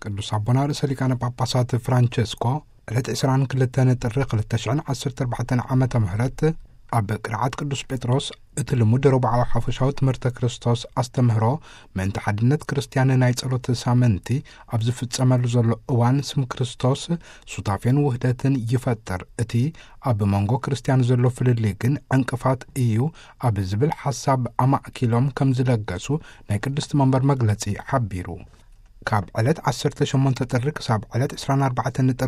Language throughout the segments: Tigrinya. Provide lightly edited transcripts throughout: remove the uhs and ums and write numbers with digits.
ቅዱስ አቡነ ርእሰ ሊቃነ ጳጳሳት ፍራንቼስኮ ዕለት 22 ጥሪ 2014 ዓመተ ምህረት ኣብ ቅርዓት ቅዱስ ጴጥሮስ እቲ ልሙድ ረቡዓዊ ሓፈሻዊ ትምህርተ ክርስቶስ ኣስተምህሮ ምእንቲ ሓድነት ክርስቲያን ናይ ጸሎት ሳመንቲ ኣብ ዝፍጸመሉ ዘሎ እዋን ስም ክርስቶስ ሱታፌን ውህደትን ይፈጥር እቲ ኣብ መንጎ ክርስቲያን ዘሎ ፍልልይ ግን ዕንቅፋት እዩ ኣብ ዝብል ሓሳብ ኣማእኪሎም ከም ዝለገሱ ናይ ቅድስቲ መንበር መግለጺ ሓቢሩ ካብ ዕለት 18 ጥሪ ክሳብ ዕለት 24 ጥሪ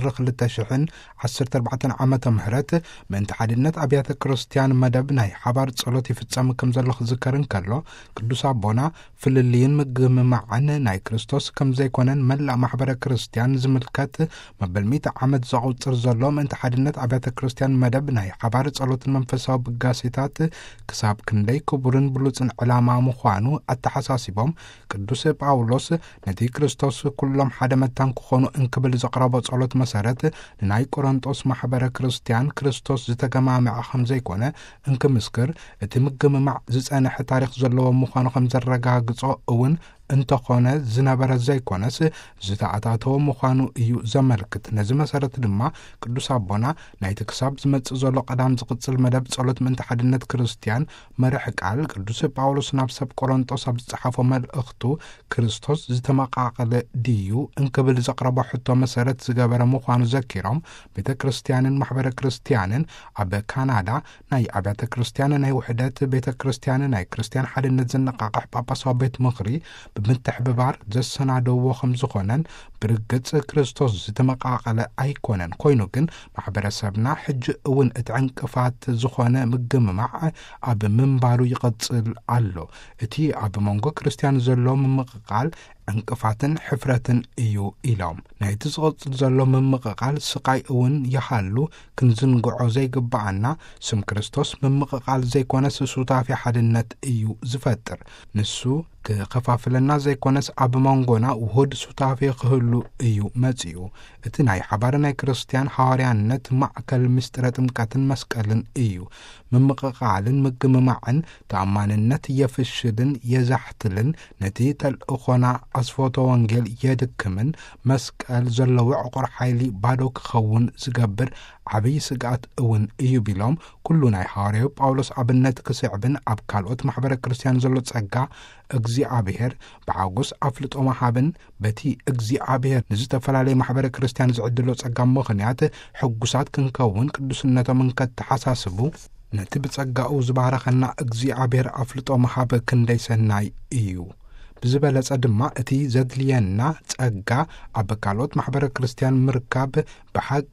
2014 ዓመተ ምህረት ምእንቲ ሓድነት ኣብያተ ክርስቲያን መደብ ናይ ሓባር ጸሎት ይፍጸም ከም ዘሎ ክዝከርን ከሎ ቅዱስ ኣቦና ፍልልይን ምግምማዕን ናይ ክርስቶስ ከም ዘይኮነን መላእ ማሕበረ ክርስቲያን ዝምልከት መበል 100 ዓመት ዘቁጽር ዘሎ ምእንቲ ሓድነት ኣብያተ ክርስቲያን መደብ ናይ ሓባር ጸሎትን መንፈሳዊ ብጋሴታት ክሳብ ክንደይ ክቡርን ብሉጽን ዕላማ ምዃኑ ኣተሓሳሲቦም ቅዱስ ጳውሎስ ነቲ ክርስቶስ ኩሎም ሓደ መታን ክኾኑ እንክብል ዘቕረቦ ጸሎት መሰረት ንናይ ቆሮንጦስ ማሕበረ ክርስቲያን ክርስቶስ ዝተገማምዐ ከም ዘይኮነ እንክምስክር እቲ ምግምማዕ ዝጸንሐ ታሪኽ ዘለዎ ምዃኑ ከም ዘረጋግጾ እውን እንተኾነ ዝነበረ ዘይኮነስ ዝተኣታተወ ምዃኑ እዩ ዘመልክት ነዚ መሰረት ድማ ቅዱስ ኣቦና ናይቲ ክሳብ ዝመጽእ ዘሎ ቀዳም ዝቕጽል መደብ ጸሎት ምእንቲ ሓድነት ክርስቲያን መርሕ ቃል ቅዱስ ጳውሎስ ናብ ሰብ ቆሮንጦስ ኣብ ዝጸሓፎ መልእኽቱ ክርስቶስ ዝተመቃቐለ ድዩ እንክብል ዘቕረቦ ሕቶ መሰረት ዝገበረ ምዃኑ ዘኪሮም ቤተ ክርስቲያንን ማሕበረ ክርስቲያንን ኣብ ካናዳ ናይ ኣብያተ ክርስቲያን ናይ ውሕደት ቤተ ክርስቲያን ናይ ክርስቲያን ሓድነት ዘነቃቕሕ ጳጳሳዊ ቤት ምኽሪ ብምትሕብባር ዘሰናደዎ ከም ዝኾነን ብርግጽ ክርስቶስ ዝተመቃቐለ ኣይኮነን ኮይኑ ግን ማሕበረሰብና ሕጂ እውን እቲ ዕንቅፋት ዝኾነ ምግምማዕ ኣብ ምንባሩ ይቐጽል ኣሎ እቲ ኣብ መንጎ ክርስቲያን ዘሎ ምምቕቃል ዕንቅፋትን ሕፍረትን እዩ ኢሎም ናይቲ ዝቕጽል ዘሎ ምምቕቃል ስቃይ እውን ይሃሉ ክንዝንግዖ ዘይግባአና ስም ክርስቶስ ምምቕቃል ዘይኮነስ ሱታፊ ሓድነት እዩ ዝፈጥር ንሱ ክኸፋፍለና ዘይኮነስ ኣብ መንጎና ውሁድ ሱታፊ ክህሉ እዩ መጺኡ እቲ ናይ ሓባር ናይ ክርስቲያን ሐዋርያነት ማዕከል ምስጢረ ጥምቀትን መስቀልን እዩ ምምቕቃልን ምግምማዕን ተኣማንነት የፍሽልን የዛሕትልን ነቲ ተልእኾና ኣስፎቶ ወንጌል የድክምን መስቀል ዘለዎ ዕቑር ሓይሊ ባዶ ክኸውን ዝገብር ዓብይ ስጋት እውን እዩ ቢሎም ኩሉ ናይ ሐዋርያው ጳውሎስ ኣብነት ክስዕብን ኣብ ካልኦት ማሕበረ ክርስቲያን ዘሎ ጸጋ እግዚአብሔር ብዓጎስ ኣፍልጦ መሃብን በቲ እግዚአብሔር ንዝተፈላለየ ማሕበረ ክርስቲያን ዝዕድሎ ጸጋ ምኽንያት ሕጉሳት ክንከውን ቅዱስነቶም እንከተሓሳስቡ ነቲ ብጸጋኡ ዝባረኸና እግዚአብሔር ኣፍልጦ መሃብ ክንደይ ሰናይ እዩ ብዝበለጸ ድማ እቲ ዘድልየና ጸጋ ኣብ ካልኦት ማሕበረ ክርስቲያን ምርካብ ብሓቂ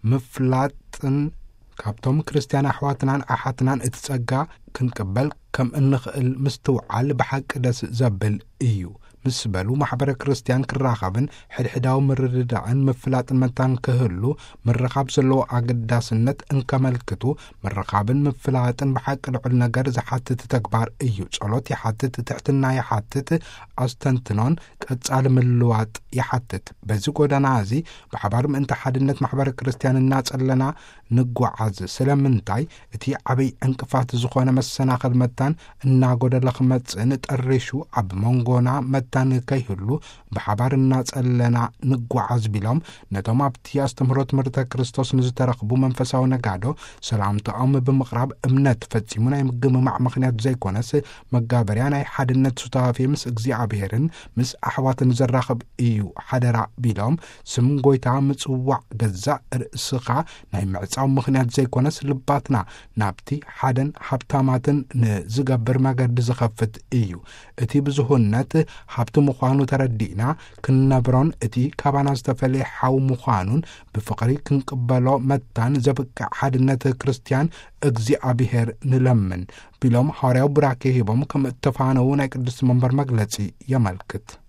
ምፍላጥን ካብቶም ክርስቲያን ኣሕዋትናን ኣሓትናን እቲ ጸጋ ክንቅበል ከም እንኽእል ምስትውዓል ብሓቂ ደስ ዘብል እዩ ምስ በሉ ማሕበረ ክርስቲያን ክራኸብን ሕድሕዳዊ ምርድዳእን ምፍላጥን መታን ክህሉ ምርኻብ ዘለዎ ኣገዳስነት እንከመልክቱ ምርኻብን ምፍላጥን ብሓቂ ልዑል ነገር ዝሓትት ተግባር እዩ ጸሎት ይሓትት ትሕትና ይሓትት ኣስተንትኖን ቀጻሊ ምልዋጥ ይሓትት በዚ ጎዳና እዚ ብሓባር ምእንቲ ሓድነት ማሕበረ ክርስቲያን እናጸለና ንጓዓዝ ስለምንታይ እቲ ዓብይ ዕንቅፋት ዝኾነ መሰናኸል መታን እናጎደለ ክመጽእ ጠሪሹ ኣብ መንጎና መታን ከይህሉ ብሓባር እናጸለና ንጓዓዝ ቢሎም ነቶም ኣብቲ ኣስተምህሮ ትምህርተ ክርስቶስ ንዝተረኽቡ መንፈሳዊ ነጋዶ ሰላምታኦም ብምቕራብ እምነት ፈጺሙ ናይ ምግምማዕ ምኽንያት ዘይኮነስ መጋበርያ ናይ ሓድነት ሱታፌ ምስ እግዚአብሔርን ምስ ኣሕዋትን ዘራኽብ እዩ ሓደራ ቢሎም ስም ጎይታ ምጽዋዕ ገዛእ ርእስኻ ናይ ምዕጻው ምኽንያት ዘይኮነስ ልባትና ናብቲ ሓደን ሃብታማትን ንዝገብር መገዲ ዝኸፍት እዩ እቲ ብዙህነት ሃብቲ ምዃኑ ተረዲእና ክንነብሮን እቲ ካባና ዝተፈለየ ሓው ምዃኑን ብፍቕሪ ክንቅበሎ መታን ዘብቅዕ ሓድነት ክርስቲያን እግዚአብሔር ንለምን ቢሎም ሐዋርያው ብራኬ ሂቦም ከም እተፋነው ናይ ቅዱስ መንበር መግለጺ የመልክት